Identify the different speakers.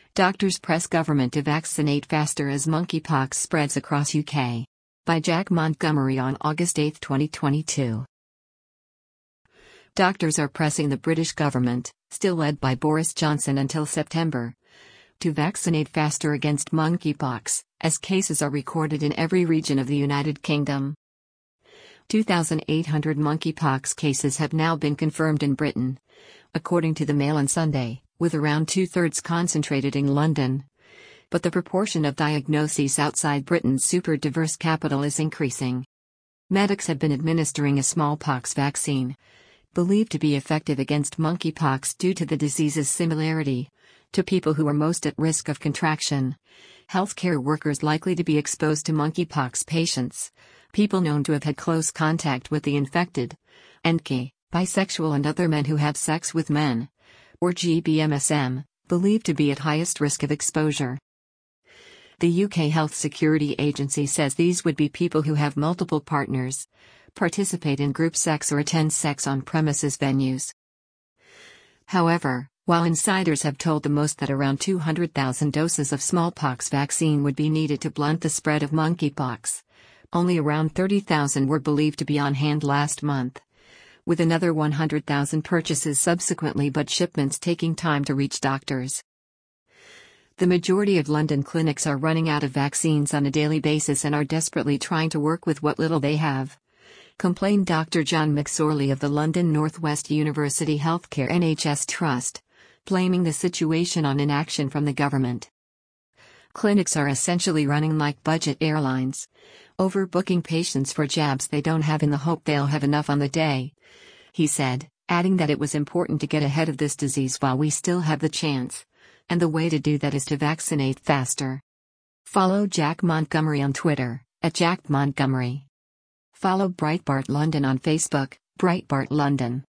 Speaker 1: Doctors press government to vaccinate faster as monkeypox spreads across UK. By Jack Montgomery on August 8, 2022. Doctors are pressing the British government, still led by Boris Johnson until September, to vaccinate faster against monkeypox, as cases are recorded in every region of the United Kingdom. 2,800 monkeypox cases have now been confirmed in Britain, according to the Mail on Sunday, with around two-thirds concentrated in London. But the proportion of diagnoses outside Britain's super diverse capital is increasing. Medics have been administering a smallpox vaccine, believed to be effective against monkeypox due to the disease's similarity to people who are most at risk of contraction. Healthcare workers likely to be exposed to monkeypox patients, people known to have had close contact with the infected, and gay, bisexual and other men who have sex with men, or GBMSM, believed to be at highest risk of exposure. The UK Health Security Agency says these would be people who have multiple partners, participate in group sex or attend sex on-premises venues. However, while insiders have told the most that around 200,000 doses of smallpox vaccine would be needed to blunt the spread of monkeypox, only around 30,000 were believed to be on hand last month, with another 100,000 purchases subsequently but shipments taking time to reach doctors. The majority of London clinics are running out of vaccines on a daily basis and are desperately trying to work with what little they have, complained Dr. John McSorley of the London North West University Healthcare NHS Trust, blaming the situation on inaction from the government. Clinics are essentially running like budget airlines, overbooking patients for jabs they don't have in the hope they'll have enough on the day, he said, adding that it was important to get ahead of this disease while we still have the chance, and the way to do that is to vaccinate faster. Follow Jack Montgomery on Twitter, @JackMontgomery. Follow Breitbart London on Facebook, Breitbart London.